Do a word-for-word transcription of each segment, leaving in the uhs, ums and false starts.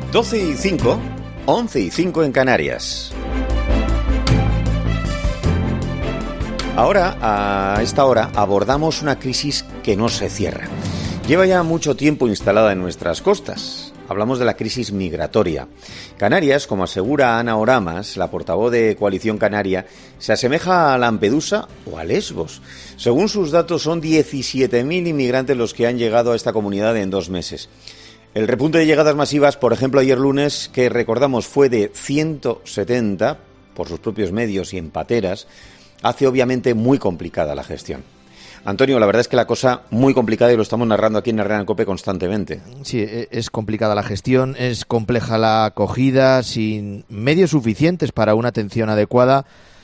doce y cinco, once y cinco en Canarias. Ahora, a esta hora, abordamos una crisis que no se cierra. Lleva ya mucho tiempo instalada en nuestras costas. Hablamos de la crisis migratoria. Canarias, como asegura Ana Oramas, la portavoz de Coalición Canaria, se asemeja a Lampedusa o a Lesbos. Según sus datos, son diecisiete mil inmigrantes los que han llegado a esta comunidad en dos meses. El repunte de llegadas masivas, por ejemplo, ayer lunes, que recordamos fue de ciento setenta, por sus propios medios y en pateras, hace obviamente muy complicada la gestión. Antonio, la verdad es que la cosa muy complicada y lo estamos narrando aquí en Herrera en COPE constantemente. Sí, es complicada la gestión, es compleja la acogida, sin medios suficientes para una atención adecuada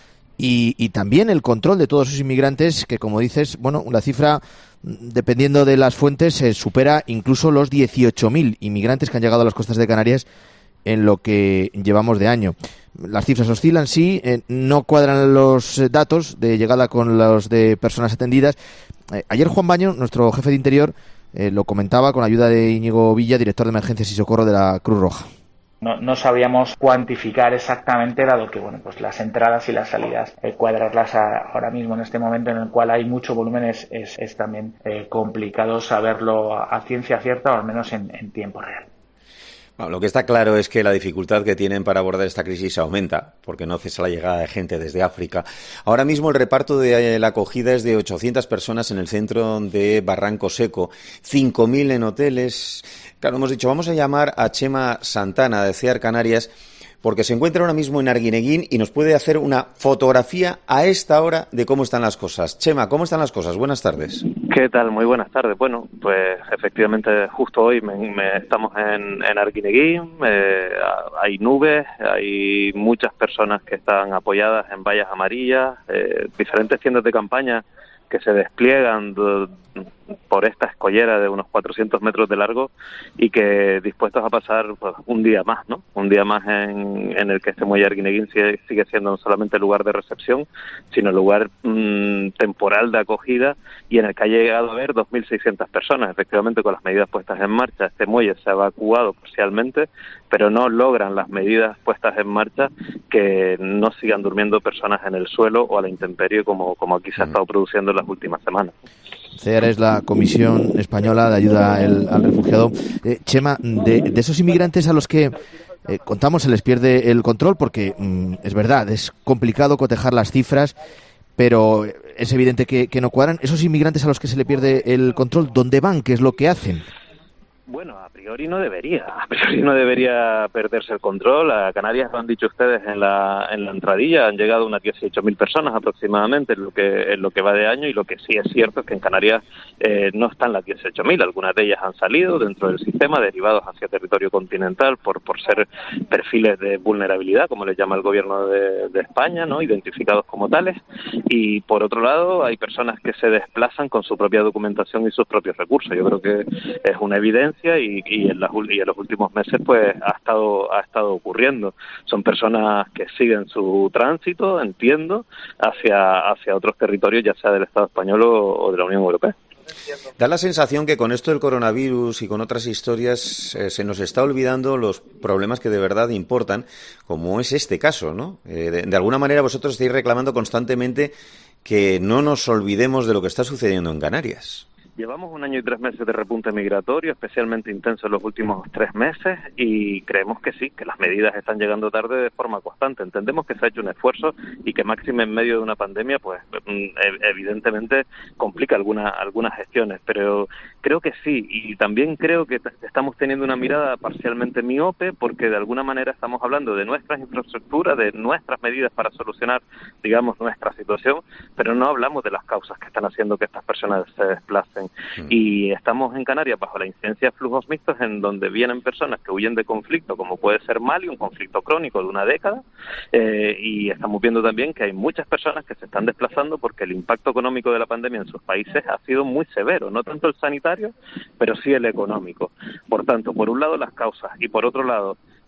y, y también el control de todos esos inmigrantes que, como dices, bueno, la cifra, dependiendo de las fuentes, eh, supera incluso los dieciocho mil inmigrantes que han llegado a las costas de Canarias en lo que llevamos de año. Las cifras oscilan, sí, eh, no cuadran los eh, datos de llegada con los de personas atendidas. Eh, ayer Juan Baño, nuestro jefe de Interior, eh, lo comentaba con la ayuda de Íñigo Villa, director de Emergencias y Socorro de la Cruz Roja. No, no sabíamos cuantificar exactamente, dado que bueno, pues las entradas y las salidas, eh, cuadrarlas a, ahora mismo en este momento en el cual hay mucho volumen es, es, es también eh, complicado saberlo a, a ciencia cierta o al menos en, en tiempo real. Bueno, lo que está claro es que la dificultad que tienen para abordar esta crisis aumenta, porque no cesa la llegada de gente desde África. Ahora mismo el reparto de la acogida es de ochocientas personas en el centro de Barranco Seco, cinco mil en hoteles. Claro, hemos dicho, vamos a llamar a Chema Santana de C E A R Canarias, porque se encuentra ahora mismo en Arguineguín y nos puede hacer una fotografía a esta hora de cómo están las cosas. Chema, ¿cómo están las cosas? Buenas tardes. ¿Qué tal? Muy buenas tardes. Bueno, pues efectivamente justo hoy me, me estamos en, en Arguineguín, eh, hay nubes, hay muchas personas que están apoyadas en vallas amarillas, eh, diferentes tiendas de campaña que se despliegan de, por esta escollera de unos cuatrocientos metros de largo y que dispuestos a pasar pues, un día más, ¿no? Un día más en, en el que este muelle Arguineguín sigue, sigue siendo no solamente lugar de recepción, sino lugar mmm, temporal de acogida y en el que ha llegado a haber dos mil seiscientas personas. Efectivamente, con las medidas puestas en marcha, este muelle se ha evacuado parcialmente, pero no logran las medidas puestas en marcha que no sigan durmiendo personas en el suelo o a la intemperie como, como aquí se ha estado produciendo en las últimas semanas. C E A R es la Comisión Española de Ayuda al, al Refugiado. Eh, Chema, de, de esos inmigrantes a los que eh, contamos se les pierde el control porque mm, es verdad, es complicado cotejar las cifras, pero es evidente que, que no cuadran. Esos inmigrantes a los que se le pierde el control, ¿dónde van? ¿Qué es lo que hacen? Bueno, a priori no debería, a priori no debería perderse el control. A Canarias, lo han dicho ustedes en la en la entradilla, han llegado unas dieciocho mil personas aproximadamente en lo que en lo que va de año, y lo que sí es cierto es que en Canarias eh, no están las dieciocho mil, algunas de ellas han salido dentro del sistema, derivados hacia territorio continental por por ser perfiles de vulnerabilidad, como les llama el gobierno de, de España, ¿no? Identificados como tales, y por otro lado hay personas que se desplazan con su propia documentación y sus propios recursos. Yo creo que es una evidencia Y, y, en las, y en los últimos meses pues ha estado ha estado ocurriendo. Son personas que siguen su tránsito, entiendo, hacia hacia otros territorios, ya sea del Estado español o, o de la Unión Europea. Da la sensación que con esto del coronavirus y con otras historias eh, se nos está olvidando los problemas que de verdad importan, como es este caso, ¿no? Eh, de, de alguna manera vosotros estáis reclamando constantemente que no nos olvidemos de lo que está sucediendo en Canarias. Llevamos un año y tres meses de repunte migratorio, especialmente intenso en los últimos tres meses, y creemos que sí, que las medidas están llegando tarde de forma constante. Entendemos que se ha hecho un esfuerzo y que máxime en medio de una pandemia, pues evidentemente complica alguna, algunas gestiones, pero creo que sí, y también creo que estamos teniendo una mirada parcialmente miope, porque de alguna manera estamos hablando de nuestras infraestructuras, de nuestras medidas para solucionar, digamos, nuestra situación, pero no hablamos de las causas que están haciendo que estas personas se desplacen. Y estamos en Canarias bajo la incidencia de flujos mixtos, en donde vienen personas que huyen de conflicto, como puede ser Mali, un conflicto crónico de una década, eh, y estamos viendo también que hay muchas personas que se están desplazando porque el impacto económico de la pandemia en sus países ha sido muy severo, no tanto el sanitario, pero sí el económico. Por tanto, por un lado las causas y por otro lado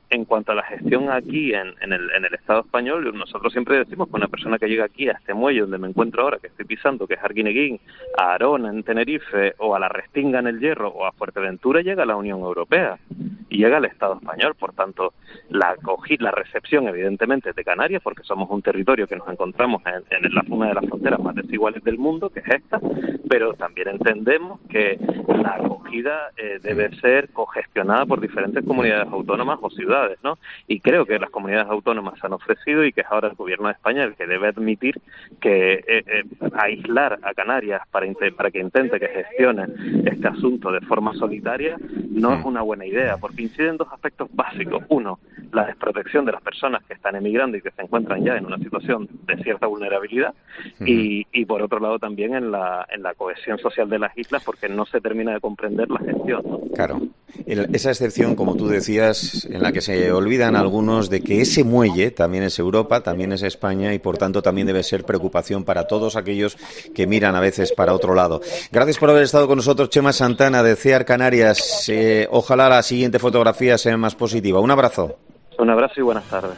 En cuanto a la gestión aquí en, en, el, en el Estado español, nosotros siempre decimos que una persona que llega aquí a este muelle donde me encuentro ahora, que estoy pisando, que es Arguineguín, a Arona en Tenerife, o a La Restinga en el Hierro, o a Fuerteventura, llega a la Unión Europea y llega al Estado español. Por tanto, la acogida, la recepción, evidentemente, de Canarias, porque somos un territorio que nos encontramos en, en la una de las fronteras más desiguales del mundo, que es esta, pero también entendemos que la acogida eh, debe ser cogestionada por diferentes comunidades autónomas o ciudades, ¿no? Y creo que las comunidades autónomas se han ofrecido y que es ahora el gobierno de España el que debe admitir que eh, eh, aislar a Canarias para, para que intente que gestione este asunto de forma solitaria no es una buena idea, porque inciden dos aspectos básicos. Uno, la desprotección de las personas que están emigrando y que se encuentran ya en una situación de cierta vulnerabilidad, uh-huh. y, y por otro lado también en la, en la cohesión social de las islas, porque no se termina de comprender la gestión, ¿no? Claro. El, esa excepción, como tú decías, en la que se olvidan algunos de que ese muelle también es Europa, también es España, y por tanto también debe ser preocupación para todos aquellos que miran a veces para otro lado. Gracias por haber estado con nosotros, Chema Santana, de C E A R Canarias. Eh, ojalá la siguiente fotografía sea más positiva. Un abrazo. Un abrazo y buenas tardes.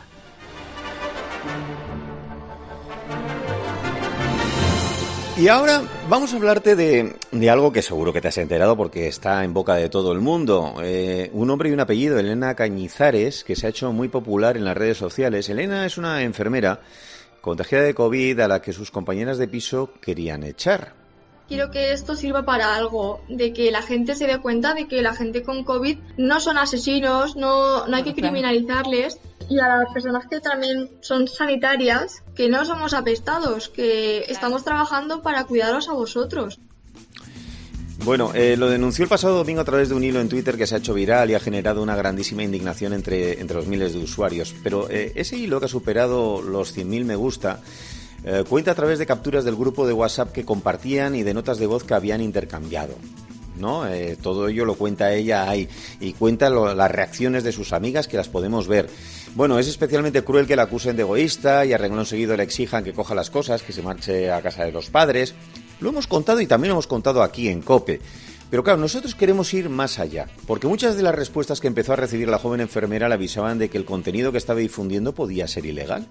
Y ahora vamos a hablarte de, de algo que seguro que te has enterado porque está en boca de todo el mundo. Eh, un nombre y un apellido, Elena Cañizares, que se ha hecho muy popular en las redes sociales. Elena es una enfermera contagiada de COVID a la que sus compañeras de piso querían echar. Quiero que esto sirva para algo, de que la gente se dé cuenta de que la gente con COVID no son asesinos, no, no hay que criminalizarles. Y a las personas que también son sanitarias, que no somos apestados, que estamos trabajando para cuidaros a vosotros. Bueno, eh, lo denunció el pasado domingo a través de un hilo en Twitter que se ha hecho viral y ha generado una grandísima indignación entre, entre los miles de usuarios. Pero eh, ese hilo, que ha superado los cien mil me gusta, eh, cuenta a través de capturas del grupo de WhatsApp que compartían y de notas de voz que habían intercambiado, ¿no? Eh, todo ello lo cuenta ella ahí y cuenta lo, las reacciones de sus amigas, que las podemos ver. Bueno, es especialmente cruel que la acusen de egoísta y a renglón seguido le exijan que coja las cosas, que se marche a casa de los padres. Lo hemos contado y también lo hemos contado aquí en COPE. Pero claro, nosotros queremos ir más allá, porque muchas de las respuestas que empezó a recibir la joven enfermera le avisaban de que el contenido que estaba difundiendo podía ser ilegal.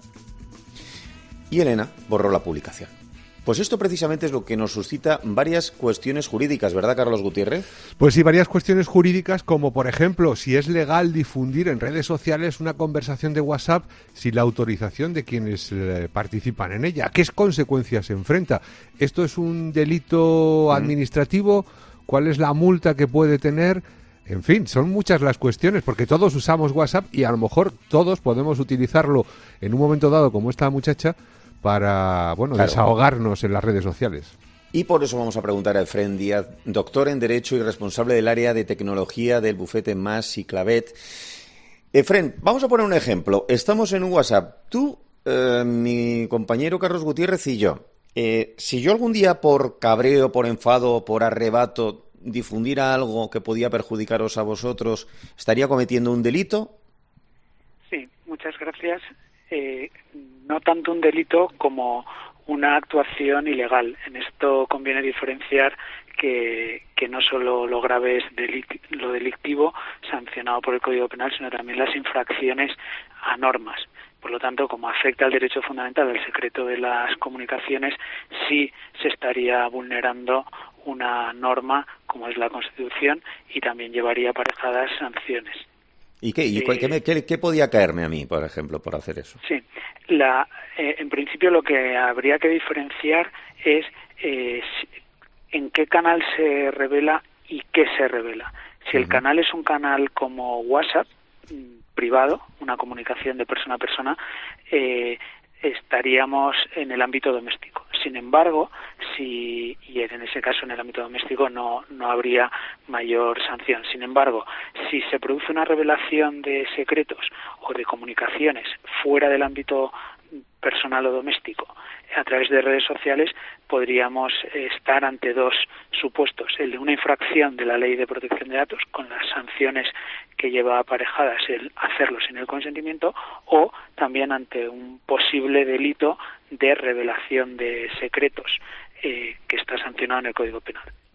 Y Elena borró la publicación. Pues esto precisamente es lo que nos suscita varias cuestiones jurídicas, ¿verdad, Carlos Gutiérrez? Pues sí, varias cuestiones jurídicas, como por ejemplo, si es legal difundir en redes sociales una conversación de WhatsApp sin la autorización de quienes eh, participan en ella. ¿A qué consecuencias se enfrenta? ¿Esto es un delito administrativo? ¿Cuál es la multa que puede tener? En fin, son muchas las cuestiones, porque todos usamos WhatsApp y a lo mejor todos podemos utilizarlo en un momento dado, como esta muchacha, para, bueno, claro, desahogarnos en las redes sociales. Y por eso vamos a preguntar a Efrén Díaz, doctor en Derecho y responsable del área de tecnología del bufete Mas y Clavet. Efrén, vamos a poner un ejemplo. Estamos en un WhatsApp, tú, eh, mi compañero Carlos Gutiérrez y yo. Eh, si yo algún día por cabreo, por enfado, por arrebato, difundiera algo que podía perjudicaros a vosotros, ¿estaría cometiendo un delito? Sí, muchas gracias. Eh, no tanto un delito como una actuación ilegal. En esto conviene diferenciar que, que no solo lo grave es delict- lo delictivo sancionado por el Código Penal, sino también las infracciones a normas. Por lo tanto, como afecta al derecho fundamental al secreto de las comunicaciones, sí se estaría vulnerando una norma como es la Constitución y también llevaría aparejadas sanciones. ¿Y qué, y eh, qué, me, qué, qué podía caerme a mí, por ejemplo, por hacer eso? Sí, la, eh, en principio lo que habría que diferenciar es eh, en qué canal se revela y qué se revela. Si el uh-huh. canal es un canal como WhatsApp, privado, una comunicación de persona a persona, eh, estaríamos en el ámbito doméstico. Sin embargo, si y en ese caso en el ámbito doméstico no no habría mayor sanción. Sin embargo, si se produce una revelación de secretos o de comunicaciones fuera del ámbito personal o doméstico a través de redes sociales, podríamos estar ante dos supuestos: el de una infracción de la Ley de Protección de Datos con las sanciones que lleva aparejadas el hacerlo sin el consentimiento, o también ante un posible delito de revelación de secretos eh, que está sancionado en el Código Penal.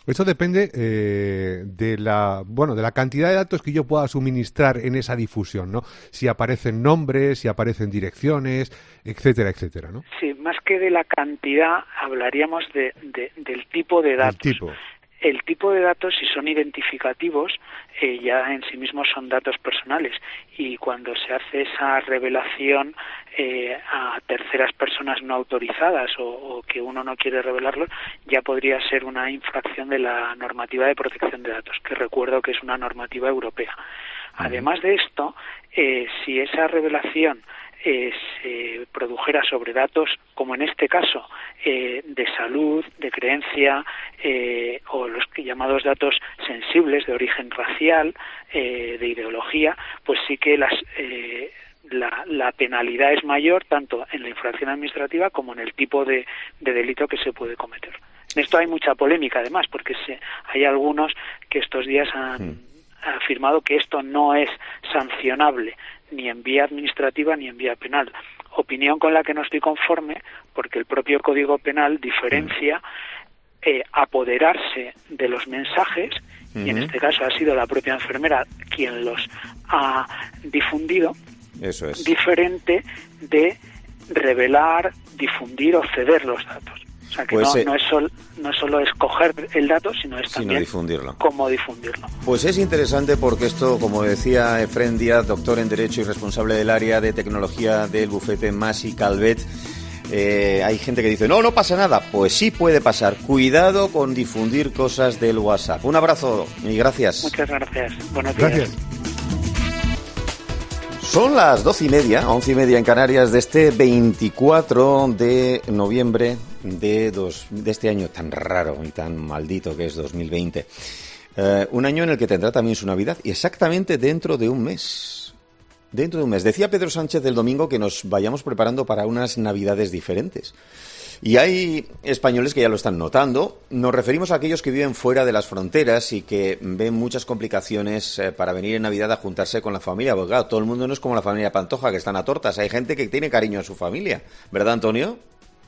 Esto depende eh, de la bueno de la cantidad de datos que yo pueda suministrar en esa difusión, ¿no? Si aparecen nombres, si aparecen direcciones, etcétera, etcétera, ¿no? Sí, más que de la cantidad, hablaríamos de, de, del tipo de datos. El tipo. El tipo de datos, si son identificativos, eh, ya en sí mismos son datos personales, y cuando se hace esa revelación eh, a terceras personas no autorizadas o, o que uno no quiere revelarlo, ya podría ser una infracción de la normativa de protección de datos, que recuerdo que es una normativa europea. Además de esto, eh, si esa revelación Eh, se produjera sobre datos, como en este caso, eh, de salud, de creencia, eh, o los llamados datos sensibles de origen racial, eh, de ideología, pues sí que las, eh, la, la penalidad es mayor tanto en la infracción administrativa como en el tipo de, de delito que se puede cometer. En esto hay mucha polémica, además, porque se, hay algunos que estos días han Sí. afirmado que esto no es sancionable ni en vía administrativa ni en vía penal. Opinión con la que no estoy conforme, porque el propio Código Penal diferencia eh, apoderarse de los mensajes, uh-huh. y en este caso ha sido la propia enfermera quien los ha difundido, Eso es. diferente de revelar, difundir o ceder los datos. O sea que pues, no, eh, no, es sol, no es solo escoger el dato, sino es sino también difundirlo. cómo difundirlo. Pues es interesante porque esto, como decía Efrén Díaz, doctor en Derecho y responsable del área de tecnología del bufete Mas y Calvet, eh, hay gente que dice, no, no pasa nada. Pues sí puede pasar. Cuidado con difundir cosas del WhatsApp. Un abrazo y gracias. Muchas gracias. Buenos días. Gracias. Son las doce y media, once y media en Canarias, de este veinticuatro de noviembre de, dos, de este año tan raro y tan maldito que es dos mil veinte. Eh, un año en el que tendrá también su Navidad, y exactamente dentro de un mes. Dentro de un mes. Decía Pedro Sánchez el domingo que nos vayamos preparando para unas Navidades diferentes. Y hay españoles que ya lo están notando. Nos referimos a aquellos que viven fuera de las fronteras y que ven muchas complicaciones eh, para venir en Navidad a juntarse con la familia. Porque claro, todo el mundo no es como la familia Pantoja, que están a tortas. Hay gente que tiene cariño a su familia. ¿Verdad, Antonio?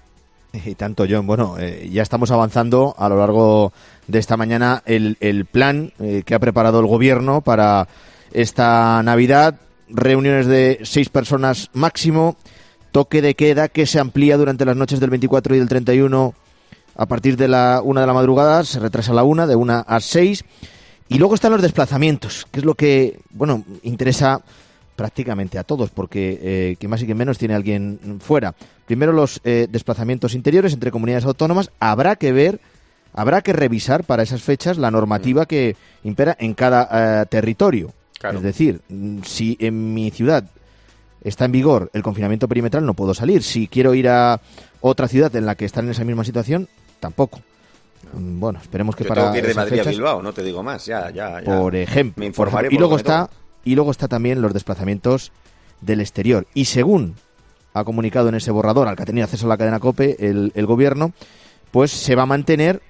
Y tanto, John. Bueno, eh, ya estamos avanzando a lo largo de esta mañana el, el plan eh, que ha preparado el Gobierno para esta Navidad. Reuniones de seis personas máximo. Toque de queda que se amplía durante las noches del veinticuatro y del treinta y uno a partir de la una de la madrugada, se retrasa a la una, de una a seis. Y luego están los desplazamientos, que es lo que, bueno, interesa prácticamente a todos, porque eh, que más y que menos tiene alguien fuera. Primero los eh, desplazamientos interiores entre comunidades autónomas. Habrá que ver, habrá que revisar para esas fechas la normativa que impera en cada eh, territorio. Claro. Es decir, si en mi ciudad está en vigor el confinamiento perimetral, no puedo salir. Si quiero ir a otra ciudad en la que están en esa misma situación, tampoco. No. Bueno, esperemos que Yo para tengo que ir de esas Madrid fechas, a Bilbao, no te digo más, ya, ya, ya. Por ejemplo. Me informaré. Por ejemplo. Y luego está y luego está también los desplazamientos del exterior. Y según ha comunicado en ese borrador al que ha tenido acceso a la cadena COPE el, el Gobierno, pues se va a mantener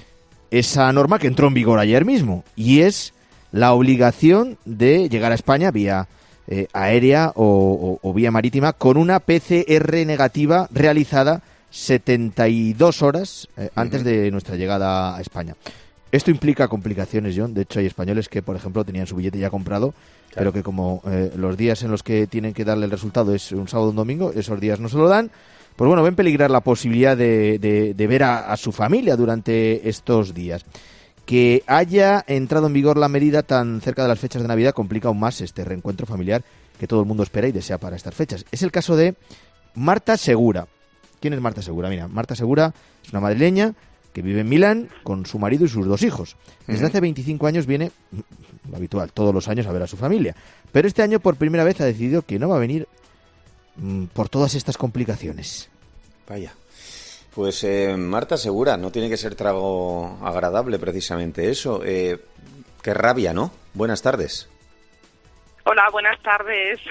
esa norma que entró en vigor ayer mismo, y es la obligación de llegar a España vía Eh, aérea o, o, o vía marítima con una P C R negativa realizada setenta y dos horas eh, antes de nuestra llegada a España. Esto implica complicaciones, John. De hecho, hay españoles que, por ejemplo, tenían su billete ya comprado, claro, pero que como eh, los días en los que tienen que darle el resultado es un sábado o un domingo, esos días no se lo dan. Pues bueno, ven peligrar la posibilidad de, de, de ver a, a su familia durante estos días. Que haya entrado en vigor la medida tan cerca de las fechas de Navidad complica aún más este reencuentro familiar que todo el mundo espera y desea para estas fechas. Es el caso de Marta Segura. ¿Quién es Marta Segura? Mira, Marta Segura es una madrileña que vive en Milán con su marido y sus dos hijos. Desde hace veinticinco años viene, lo habitual, todos los años a ver a su familia. Pero este año por primera vez ha decidido que no va a venir mmm, por todas estas complicaciones. Vaya. Pues eh, Marta Segura, no tiene que ser trago agradable precisamente eso. Eh, qué rabia, ¿no? Buenas tardes. Hola, buenas tardes.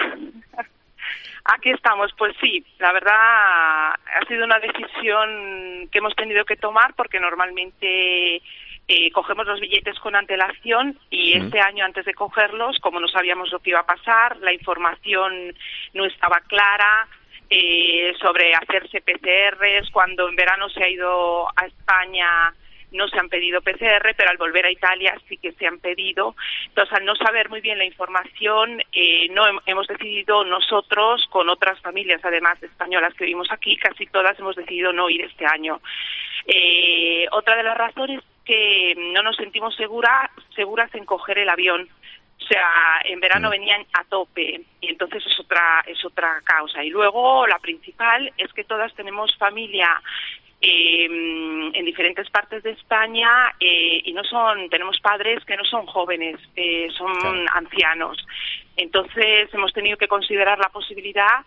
Aquí estamos. Pues sí, la verdad ha sido una decisión que hemos tenido que tomar porque normalmente eh, cogemos los billetes con antelación y mm. este año antes de cogerlos, como no sabíamos lo que iba a pasar, la información no estaba clara. Eh, sobre hacerse P C Rs, cuando en verano se ha ido a España no se han pedido P C R, pero al volver a Italia sí que se han pedido. Entonces, al no saber muy bien la información, eh, no hemos decidido nosotros, con otras familias además españolas que vivimos aquí, casi todas hemos decidido no ir este año. Eh, otra de las razones que no nos sentimos segura, seguras en coger el avión. O sea, en verano venían a tope y entonces es otra es otra causa. Y luego la principal es que todas tenemos familia eh, en diferentes partes de España eh, y no son tenemos padres que no son jóvenes, eh, son claro. ancianos. Entonces hemos tenido que considerar la posibilidad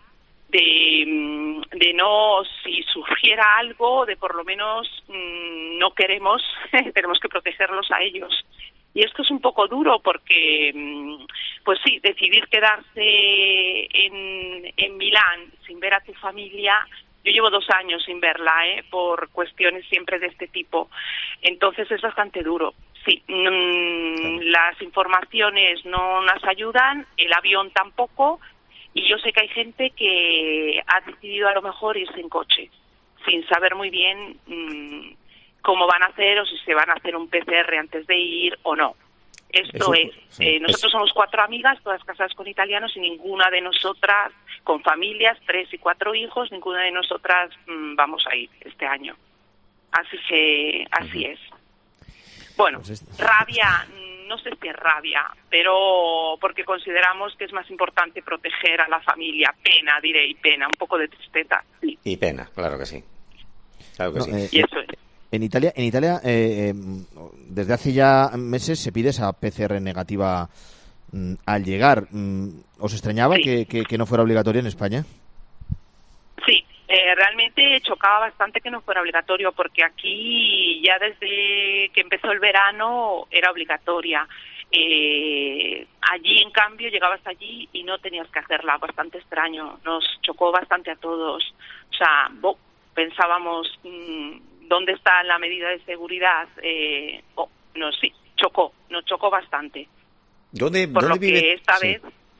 de, de no, si surgiera algo, de por lo menos mmm, no queremos, tenemos que protegerlos a ellos. Y esto es un poco duro porque, pues sí, decidir quedarse en, en Milán sin ver a tu familia, yo llevo dos años sin verla, ¿eh? Por cuestiones siempre de este tipo. Entonces es bastante duro. Sí, mmm, las informaciones no nos ayudan, el avión tampoco, y yo sé que hay gente que ha decidido a lo mejor irse en coche, sin saber muy bien Mmm, cómo van a hacer o si se van a hacer un P C R antes de ir o no. Esto Eso, es, sí, eh, nosotros es... somos cuatro amigas, todas casadas con italianos y ninguna de nosotras con familias, tres y cuatro hijos, ninguna de nosotras mmm, vamos a ir este año. Así que, así uh-huh. es. Bueno, pues es... rabia, no sé si es rabia, pero porque consideramos que es más importante proteger a la familia. Pena, diré, y pena, un poco de tristeza. Sí. Y pena, claro que sí. Claro que no, sí. Eh, y eso es. En Italia, en Italia eh, eh, desde hace ya meses se pide esa P C R negativa mm, al llegar. ¿Os extrañaba sí. que, que, que no fuera obligatoria en España? Sí, eh, realmente chocaba bastante que no fuera obligatorio, porque aquí ya desde que empezó el verano era obligatoria. Eh, allí, en cambio, llegabas allí y no tenías que hacerla. Bastante extraño, nos chocó bastante a todos. O sea, bo, pensábamos... Mmm, ¿dónde está la medida de seguridad? Eh, oh, no, sí, chocó, nos chocó bastante. ¿Dónde, Por ¿dónde lo vive? que esta sí. vez...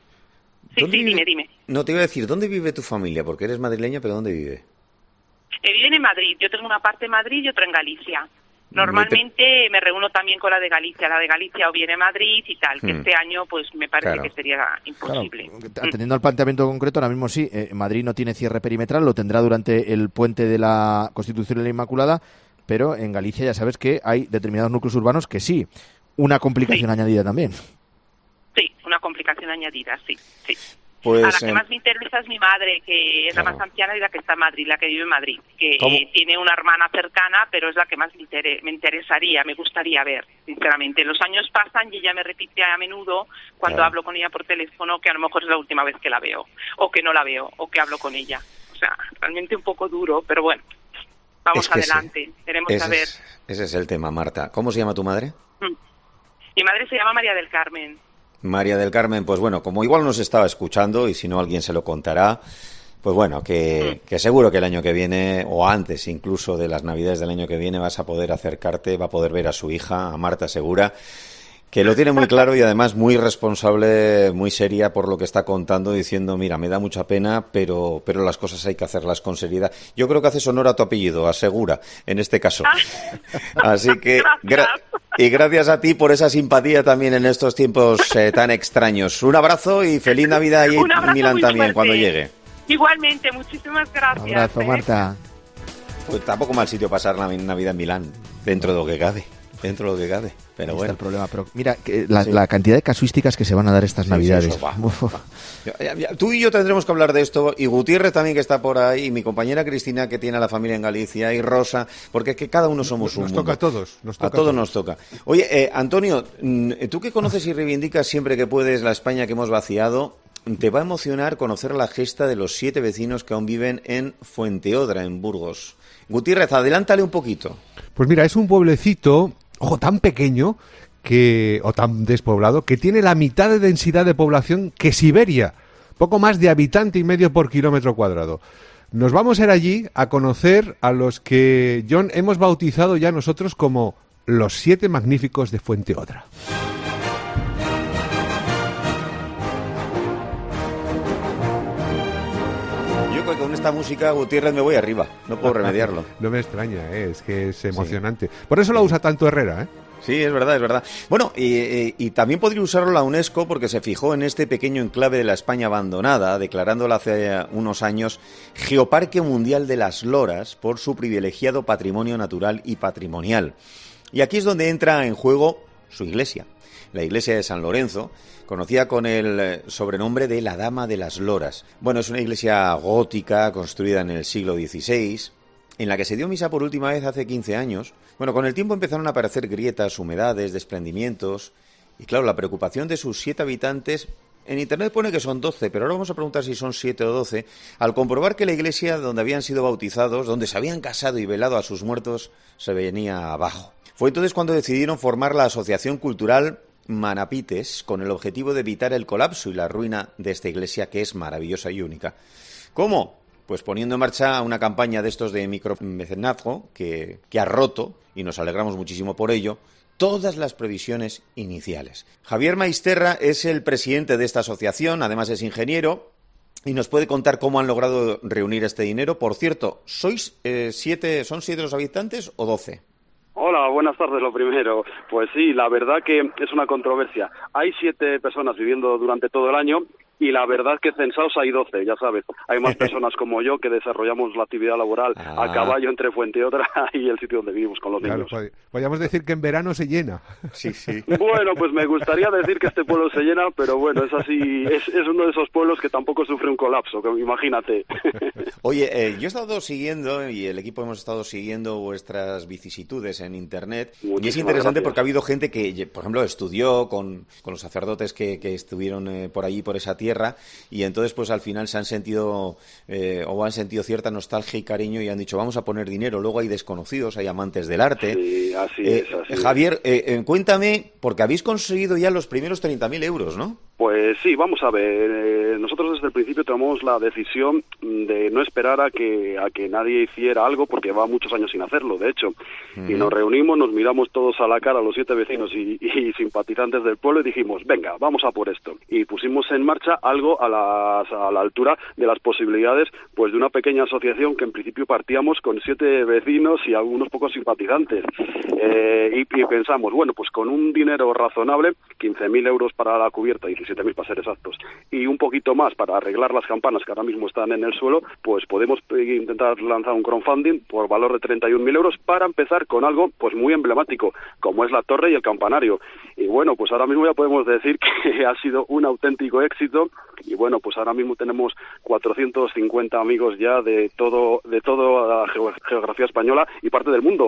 Sí, sí, dime, dime. No, te iba a decir, ¿dónde vive tu familia? Porque eres madrileña, pero ¿dónde vive? Eh, viven en Madrid. Yo tengo una parte en Madrid y otra en Galicia. Normalmente me reúno también con la de Galicia. La de Galicia o viene a Madrid y tal, que hmm. este año pues me parece claro. que sería imposible. Claro. Atendiendo al planteamiento concreto, ahora mismo sí, eh, Madrid no tiene cierre perimetral, lo tendrá durante el puente de la Constitución de la Inmaculada, pero en Galicia ya sabes que hay determinados núcleos urbanos que sí. Una complicación sí. añadida también. Sí, una complicación añadida, sí, sí. Pues, a la que eh, más me interesa es mi madre, que es claro. la más anciana y la que está en Madrid, la que vive en Madrid, que eh, tiene una hermana cercana, pero es la que más me, inter- me interesaría, me gustaría ver, sinceramente. Los años pasan y ella me repite a menudo, cuando claro. hablo con ella por teléfono, que a lo mejor es la última vez que la veo, o que no la veo, o que hablo con ella. O sea, realmente un poco duro, pero bueno, vamos adelante, sí. queremos ese saber. Es, ese es el tema, Marta. ¿Cómo se llama tu madre? Mi madre se llama María del Carmen. María del Carmen, pues bueno, como igual nos estaba escuchando y si no alguien se lo contará, pues bueno, que, que seguro que el año que viene, o antes incluso de las Navidades del año que viene, vas a poder acercarte, va a poder ver a su hija, a Marta Segura, que lo tiene muy claro y además muy responsable, muy seria por lo que está contando, diciendo, mira, me da mucha pena, pero pero las cosas hay que hacerlas con seriedad. Yo creo que haces honor a tu apellido, a Segura, en este caso. Así que... Gra- Y gracias a ti por esa simpatía también en estos tiempos eh, tan extraños. Un abrazo y feliz Navidad y en Milán también, cuando llegue. Igualmente, muchísimas gracias. Un abrazo, ¿eh? Marta. Pues tampoco mal sitio pasar la Navidad en Milán, dentro de lo que cabe. Dentro de lo que cabe. Pero Ahí bueno. está el problema. Pero mira, que la, sí. la cantidad de casuísticas que se van a dar estas sí, Navidades. Sí, va, va. Ya, ya, tú y yo tendremos que hablar de esto, y Gutiérrez también, que está por ahí, y mi compañera Cristina, que tiene a la familia en Galicia, y Rosa, porque es que cada uno somos nos un nos mundo. Toca a todos. Nos toca a todos a todos nos toca. Oye, eh, Antonio, tú que conoces y reivindicas siempre que puedes la España que hemos vaciado, te va a emocionar conocer la gesta de los siete vecinos que aún viven en Fuenteodra, en Burgos. Gutiérrez, adelántale un poquito. Pues mira, es un pueblecito, ojo, tan pequeño que o tan despoblado, que tiene la mitad de densidad de población que Siberia, poco más de habitante y medio por kilómetro cuadrado. Nos vamos a ir allí a conocer a los que, John, hemos bautizado ya nosotros como los siete magníficos de Fuenteodra. Yo yo con esta música, Gutiérrez, me voy arriba. No puedo remediarlo. No me extraña, ¿eh? Es que es emocionante. Sí. Por eso lo usa tanto Herrera, ¿eh? Sí, es verdad, es verdad. Bueno, y, y, y también podría usarlo la UNESCO porque se fijó en este pequeño enclave de la España abandonada, declarándola hace unos años Geoparque Mundial de las Loras por su privilegiado patrimonio natural y patrimonial. Y aquí es donde entra en juego su iglesia, la iglesia de San Lorenzo, conocida con el sobrenombre de la Dama de las Loras. Bueno, es una iglesia gótica construida en el siglo dieciséis, en la que se dio misa por última vez hace quince años. Bueno, con el tiempo empezaron a aparecer grietas, humedades, desprendimientos, y claro, la preocupación de sus siete habitantes, en internet pone que son doce, pero ahora vamos a preguntar si son siete o doce, al comprobar que la iglesia donde habían sido bautizados, donde se habían casado y velado a sus muertos, se venía abajo. Fue entonces cuando decidieron formar la Asociación Cultural Manapites, con el objetivo de evitar el colapso y la ruina de esta iglesia que es maravillosa y única. ¿Cómo? Pues poniendo en marcha una campaña de estos de micromecenazgo que, que ha roto, y nos alegramos muchísimo por ello, todas las previsiones iniciales. Javier Maisterra es el presidente de esta asociación, además es ingeniero, y nos puede contar cómo han logrado reunir este dinero. Por cierto, ¿sois eh, siete, son siete los habitantes o doce? Hola, buenas tardes, lo primero. Pues sí, la verdad que es una controversia. Hay siete personas viviendo durante todo el año y la verdad que censados hay doce, ya sabes. Hay más personas como yo que desarrollamos la actividad laboral ah. a caballo entre Fuenteotra y el sitio donde vivimos con los claro, niños. Pod- podríamos decir que en verano se llena. Sí, sí. Bueno, pues me gustaría decir que este pueblo se llena, pero bueno, es así, es, es uno de esos pueblos que tampoco sufre un colapso, que imagínate. Oye, eh, yo he estado siguiendo, y el equipo hemos estado siguiendo vuestras vicisitudes en internet, Muchísimas y es interesante gracias. Porque ha habido gente que, por ejemplo, estudió con, con los sacerdotes que, que estuvieron eh, por allí, por esa tierra, y entonces pues al final se han sentido eh, o han sentido cierta nostalgia y cariño y han dicho vamos a poner dinero. Luego hay desconocidos, hay amantes del arte. Sí, así eh, es, así Javier, eh, eh, cuéntame, porque habéis conseguido ya los primeros treinta mil euros, ¿no? Pues sí, vamos a ver, eh, nosotros desde el principio tomamos la decisión de no esperar a que a que nadie hiciera algo porque va muchos años sin hacerlo, de hecho, uh-huh. y nos reunimos, nos miramos todos a la cara, los siete vecinos y, y simpatizantes del pueblo y dijimos, venga, vamos a por esto, y pusimos en marcha algo a, las, a la altura de las posibilidades pues de una pequeña asociación que en principio partíamos con siete vecinos y algunos pocos simpatizantes, eh, y, y pensamos, bueno, pues con un dinero razonable, quince mil euros para la cubierta y diecisiete mil para ser exactos, y un poquito más para arreglar las campanas que ahora mismo están en el suelo, pues podemos intentar lanzar un crowdfunding por valor de treinta y un mil euros para empezar con algo pues muy emblemático, como es la torre y el campanario. Y bueno, pues ahora mismo ya podemos decir que ha sido un auténtico éxito, y bueno, pues ahora mismo tenemos cuatrocientos cincuenta amigos ya de todo de toda la geografía española y parte del mundo.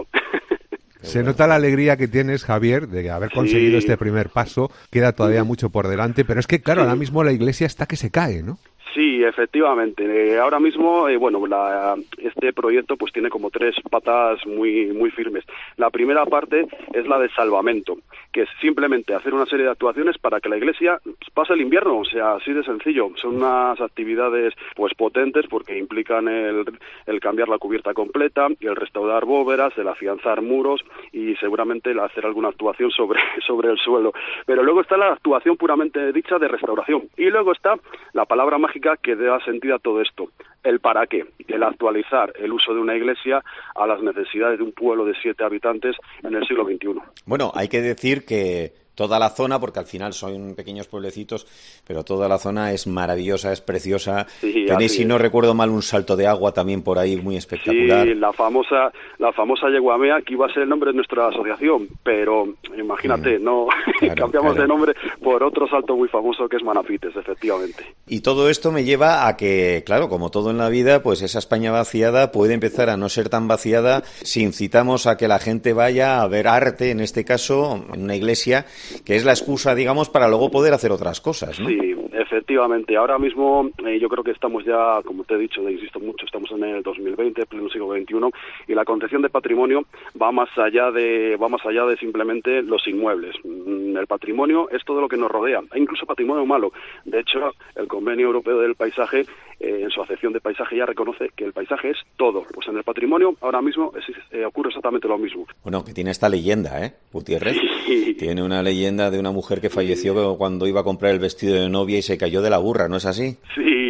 Se nota la alegría que tienes, Javier, de haber conseguido sí. este primer paso. Queda todavía mucho por delante, pero es que, claro, sí. ahora mismo la iglesia está que se cae, ¿no? Sí, efectivamente. Eh, ahora mismo, eh, bueno, la, este proyecto pues tiene como tres patas muy muy firmes. La primera parte es la de salvamento, que es simplemente hacer una serie de actuaciones para que la iglesia pase el invierno, o sea, así de sencillo. Son unas actividades pues potentes porque implican el, el cambiar la cubierta completa, el restaurar bóvedas, el afianzar muros y seguramente el hacer alguna actuación sobre, sobre el suelo. Pero luego está la actuación puramente dicha de restauración. Y luego está la palabra mágica que da sentido a todo esto, el para qué, el actualizar el uso de una iglesia a las necesidades de un pueblo de siete habitantes en el siglo veintiuno. Bueno, hay que decir que toda la zona, porque al final son pequeños pueblecitos, pero toda la zona es maravillosa, es preciosa. Sí, tenéis, si no recuerdo mal, un salto de agua también por ahí muy espectacular. Sí, la famosa la famosa Yeguamea, que iba a ser el nombre de nuestra asociación, pero imagínate, mm, no claro, cambiamos claro. de nombre por otro salto muy famoso que es Manapites, efectivamente. Y todo esto me lleva a que, claro, como todo en la vida, pues esa España vaciada puede empezar a no ser tan vaciada si incitamos a que la gente vaya a ver arte, en este caso, en una iglesia, que es la excusa, digamos, para luego poder hacer otras cosas, ¿no? Sí, efectivamente. Ahora mismo eh, yo creo que estamos ya, como te he dicho, te insisto mucho, estamos en el dos mil veinte, pleno siglo veintiuno, y la concepción de patrimonio va más allá de va más allá de simplemente los inmuebles. El patrimonio es todo lo que nos rodea, e incluso patrimonio malo. De hecho, el Convenio Europeo del Paisaje, eh, en su acepción de paisaje, ya reconoce que el paisaje es todo. Pues en el patrimonio ahora mismo es, eh, ocurre exactamente lo mismo. Bueno, que tiene esta leyenda, ¿eh, Gutiérrez? Sí. Tiene una leyenda de una mujer que falleció cuando iba a comprar el vestido de novia y se cayó de la burra, ¿no es así? Sí,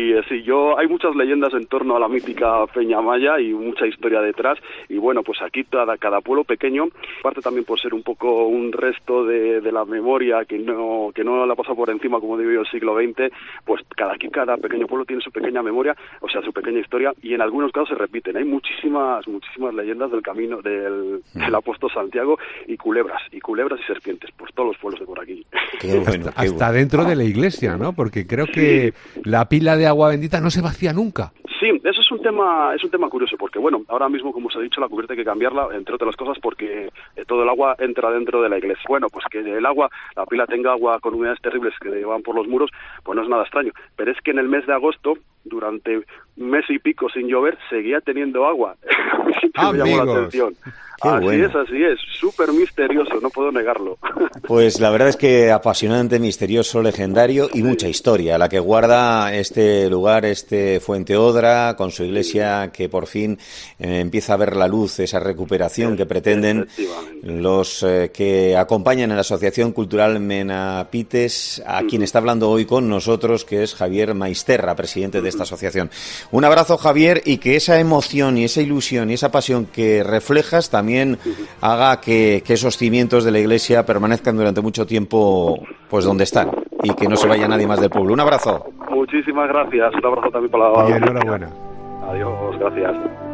Así es, sí, yo hay muchas leyendas en torno a la mítica Peña Maya y mucha historia detrás, y bueno, pues aquí cada, cada pueblo pequeño, aparte también por ser un poco un resto de, de la memoria que no que no la pasa por encima, como digo yo, el siglo veinte, pues cada aquí cada pequeño pueblo tiene su pequeña memoria, o sea, su pequeña historia, y en algunos casos se repiten. Hay muchísimas, muchísimas leyendas del camino del, del apóstol Santiago, y culebras, y culebras y serpientes, pues todos los pueblos de por aquí. Qué bueno, hasta, qué hasta bueno. Dentro de la iglesia, ¿no? Porque creo que sí. La pila de agua bendita no se vacía nunca. Sí, eso es un tema es un tema curioso, porque bueno, ahora mismo, como os he dicho, la cubierta hay que cambiarla, entre otras cosas, porque eh, todo el agua entra dentro de la iglesia. Bueno, pues que el agua, la pila tenga agua con humedades terribles que van por los muros, pues no es nada extraño. Pero es que en el mes de agosto, durante un mes y pico sin llover, seguía teniendo agua. Ah, me llamó la atención. Qué así bueno. es, así es, súper misterioso, no puedo negarlo. Pues la verdad es que apasionante, misterioso, legendario y mucha historia, la que guarda este lugar, este Fuente Odra, con su iglesia que por fin eh, empieza a ver la luz, esa recuperación que pretenden los eh, que acompañan a la Asociación Cultural Menapites, a quien está hablando hoy con nosotros, que es Javier Maisterra, presidente de esta asociación. Un abrazo, Javier, y que esa emoción y esa ilusión y esa pasión que reflejas también también haga que, que esos cimientos de la iglesia permanezcan durante mucho tiempo pues donde están y que no se vaya nadie más del pueblo. Un abrazo. Muchísimas gracias. Un abrazo también para la... Y enhorabuena. Adiós, gracias.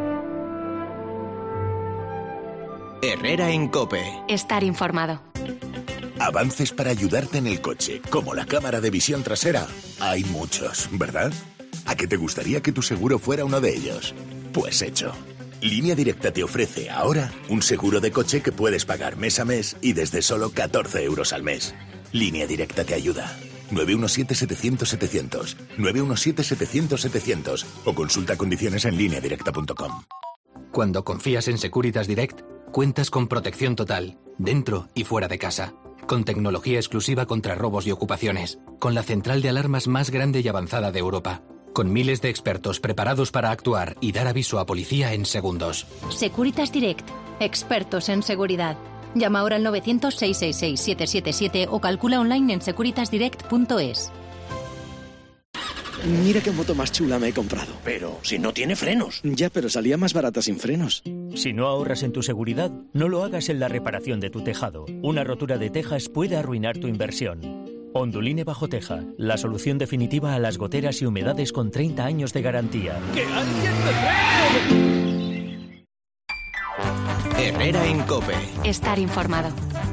Herrera en COPE. Estar informado. Avances para ayudarte en el coche, como la cámara de visión trasera. Hay muchos, ¿verdad? ¿A qué te gustaría que tu seguro fuera uno de ellos? Pues hecho. Línea Directa te ofrece ahora un seguro de coche que puedes pagar mes a mes y desde solo catorce euros al mes. Línea Directa te ayuda. nueve uno siete, setecientos, setecientos. nueve uno siete, setecientos, setecientos. O consulta condiciones en línea directa punto com. Cuando confías en Securitas Direct, cuentas con protección total, dentro y fuera de casa. Con tecnología exclusiva contra robos y ocupaciones. Con la central de alarmas más grande y avanzada de Europa. Con miles de expertos preparados para actuar y dar aviso a policía en segundos. Securitas Direct. Expertos en seguridad. Llama ahora al novecientos, seiscientos sesenta y seis, setecientos setenta y siete o calcula online en securitas direct punto es. Mira qué moto más chula me he comprado. Pero si no tiene frenos. Ya, pero salía más barata sin frenos. Si no ahorras en tu seguridad, no lo hagas en la reparación de tu tejado. Una rotura de tejas puede arruinar tu inversión. Onduline Bajo Teja, la solución definitiva a las goteras y humedades con treinta años de garantía. ¡Que alguien me frene! Herrera en COPE. Estar informado.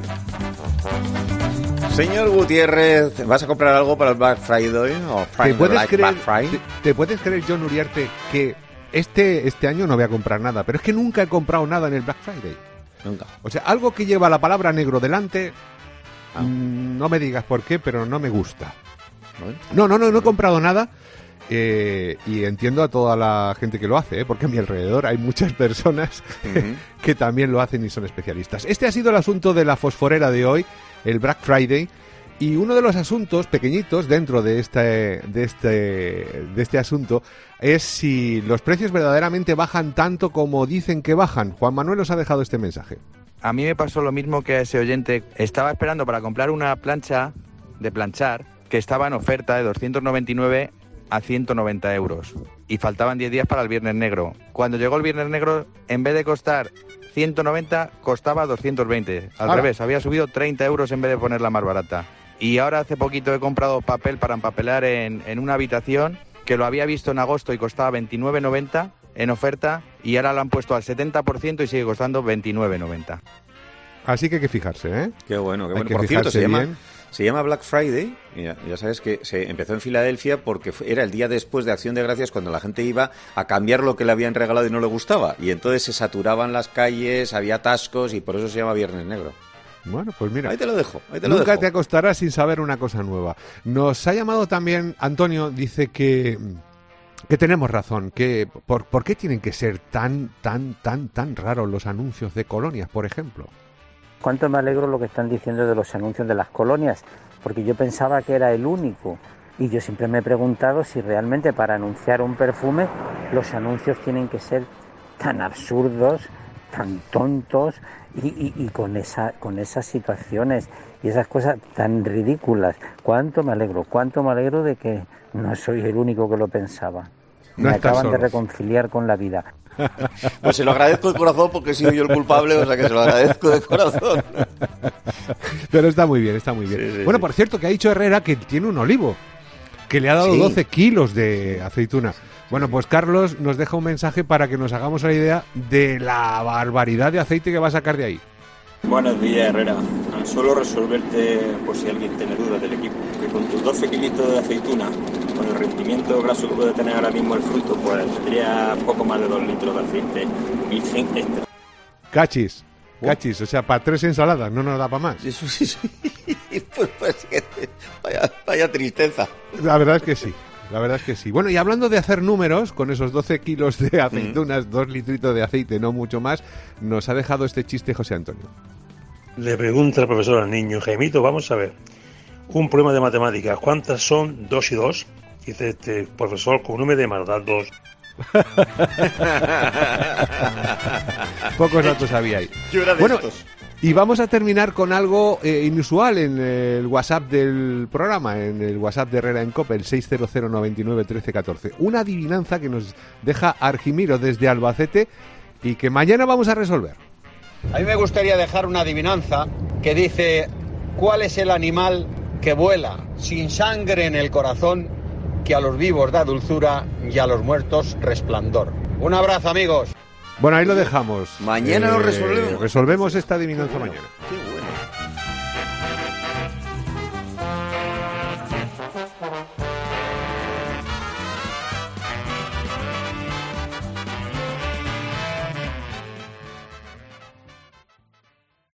Señor Gutiérrez, ¿vas a comprar algo para el Black Friday? ¿O ¿Te puedes, Black, creer, Black Friday? Te, ¿Te puedes creer, John Uriarte, que este, este año no voy a comprar nada? Pero es que nunca he comprado nada en el Black Friday. Nunca. O sea, algo que lleva la palabra negro delante... Ah. No me digas por qué, pero no me gusta. No, no, no, no he comprado nada eh, y entiendo a toda la gente que lo hace, ¿eh? Porque a mi alrededor hay muchas personas uh-huh. que también lo hacen y son especialistas. Este ha sido el asunto de la fosforera de hoy, el Black Friday, y uno de los asuntos pequeñitos dentro de este, de este, de este asunto es si los precios verdaderamente bajan tanto como dicen que bajan. Juan Manuel os ha dejado este mensaje. A mí me pasó lo mismo que a ese oyente. Estaba esperando para comprar una plancha de planchar que estaba en oferta de doscientos noventa y nueve a ciento noventa euros. Y faltaban diez días para el Viernes Negro. Cuando llegó el Viernes Negro, en vez de costar ciento noventa, costaba doscientos veinte. Al Ahora. revés, había subido treinta euros en vez de ponerla más barata. Y ahora hace poquito he comprado papel para empapelar en, en una habitación que lo había visto en agosto y costaba veintinueve noventa en oferta, y ahora lo han puesto al setenta por ciento y sigue costando veintinueve noventa. Así que hay que fijarse, ¿eh? Qué bueno, qué hay bueno. Que Por cierto, se llama, bien. se llama Black Friday, y ya, ya sabes que se empezó en Filadelfia porque fue, era el día después de Acción de Gracias, cuando la gente iba a cambiar lo que le habían regalado y no le gustaba, y entonces se saturaban las calles, había atascos, y por eso se llama Viernes Negro. Bueno, pues mira. Ahí te lo dejo. Ahí te lo Nunca dejo. te acostarás sin saber una cosa nueva. Nos ha llamado también Antonio, dice que... que tenemos razón, que por, ¿por qué tienen que ser tan, tan, tan, tan raros los anuncios de colonias, por ejemplo? Cuánto me alegro lo que están diciendo de los anuncios de las colonias, porque yo pensaba que era el único, y yo siempre me he preguntado si realmente para anunciar un perfume los anuncios tienen que ser tan absurdos, tan tontos y, y, y con, esa, con esas situaciones y esas cosas tan ridículas. Cuánto me alegro, cuánto me alegro de que no soy el único que lo pensaba. Me No acaban estás de solo. reconciliar con la vida. Pues se lo agradezco de corazón porque he sido yo el culpable, o sea que se lo agradezco de corazón. Pero está muy bien, está muy bien. Sí, sí, bueno, sí. por cierto, que ha dicho Herrera que tiene un olivo, que le ha dado Sí. doce kilos de aceituna. Bueno, pues Carlos nos deja un mensaje para que nos hagamos la idea de la barbaridad de aceite que va a sacar de ahí. Buenos días, Herrera. Solo resolverte, por si alguien tiene dudas del equipo, que con tus doce kilitos de aceituna, con el rendimiento graso que puede tener ahora mismo el fruto, pues tendría poco más de dos litros de aceite virgen extra. Cachis, cachis, o sea, para tres ensaladas, no nos da para más. Eso sí, sí. Pues, pues, que- vaya, vaya tristeza. La verdad es que sí. La verdad es que sí. Bueno, y hablando de hacer números, con esos doce kilos de aceitunas, dos litritos de aceite, no mucho más, nos ha dejado este chiste José Antonio. Le pregunta el profesor al niño, Jaimito, vamos a ver, un problema de matemáticas, ¿cuántas son dos y dos? Dice este profesor, con un número de maldad dos. Pocos datos había ahí. Yo era de Bueno, estos. y vamos a terminar con algo eh, inusual en el WhatsApp del programa, en el WhatsApp de Herrera en Cope, el seis cero cero nueve nueve uno tres uno cuatro. Una adivinanza que nos deja Argimiro desde Albacete y que mañana vamos a resolver. A mí me gustaría dejar una adivinanza que dice: ¿cuál es el animal que vuela sin sangre en el corazón, que a los vivos da dulzura y a los muertos resplandor? Un abrazo, amigos. Bueno, ahí lo dejamos. Mañana lo resolvemos. Resolvemos esta adivinanza mañana. Qué